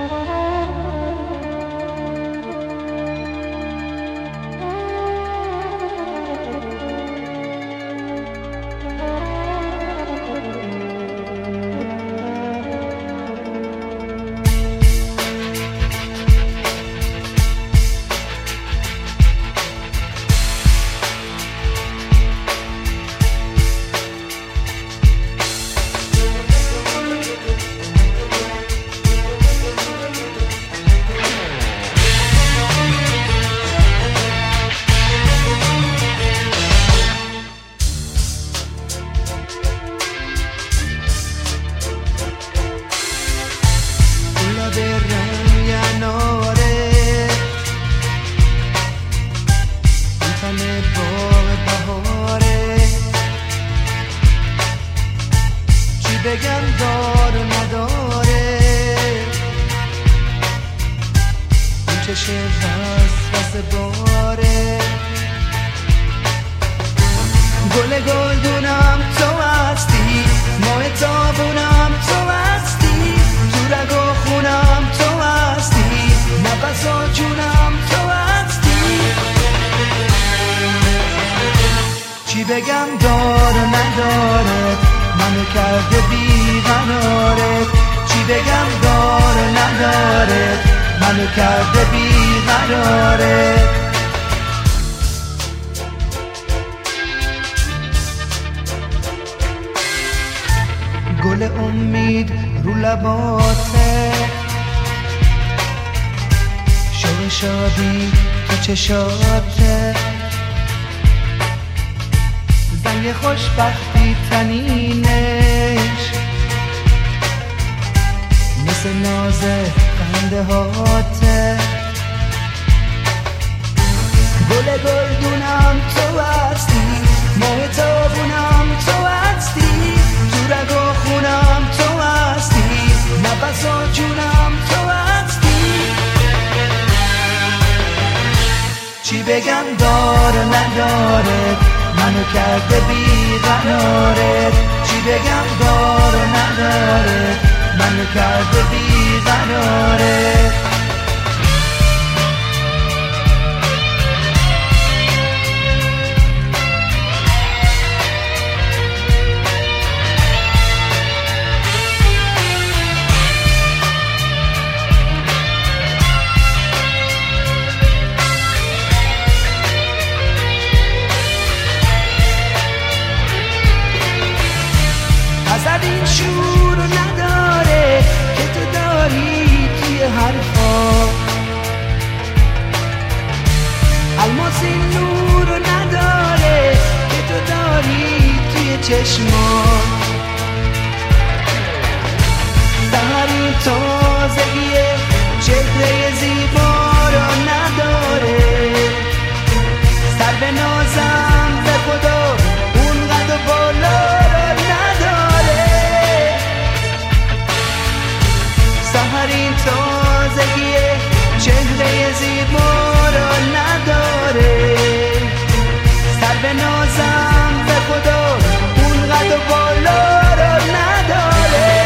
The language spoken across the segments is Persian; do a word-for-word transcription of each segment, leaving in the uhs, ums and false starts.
بگم دار و نداره اون چشه وسوسه باره گل گلدونم تو هستی ماه تابونم تو هستی تو رگ و خونم تو هستی نفس و جونم تو هستی چی بگم دار و نداره منو کرده بی‌قراره چی بگم داره نداره منو کرده بی‌قراره گل امید رو لباته شوق شادی تو چشاته زنگ خوشبختی تنینش مثل ناز خنده هاته گل گلدونم تو هستی ماه تابونم تو هستی تو رگ و خونم تو هستی نفس و جونم تو هستی چی بگم داره نداره منو کرده بی‌قراره چی بگم داره نداره منو کرده بی‌قراره ازت این شور نداره که تو داری توی حرفا الماس این نور نداره که تو داری توی چشما سحر این تازگی چهره زیبا رو نداره سر به نازم به خدا اون قد و بالا سحر این تازگی چهره زیبا را نداره سر به نازم به خدا اون قد و بالا را نداره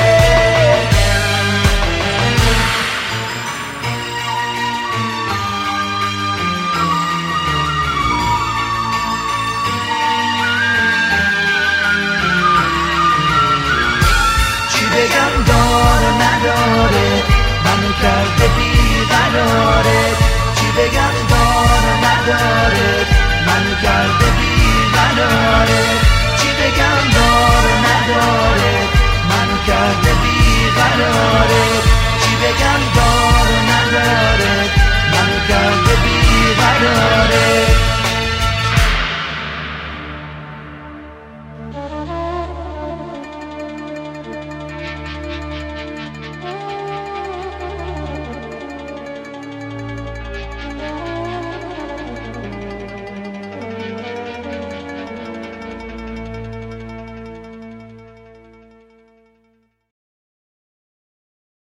چی بگم داره نداره منو کرده بی‌قراره چی بگم داره نداره منو کرده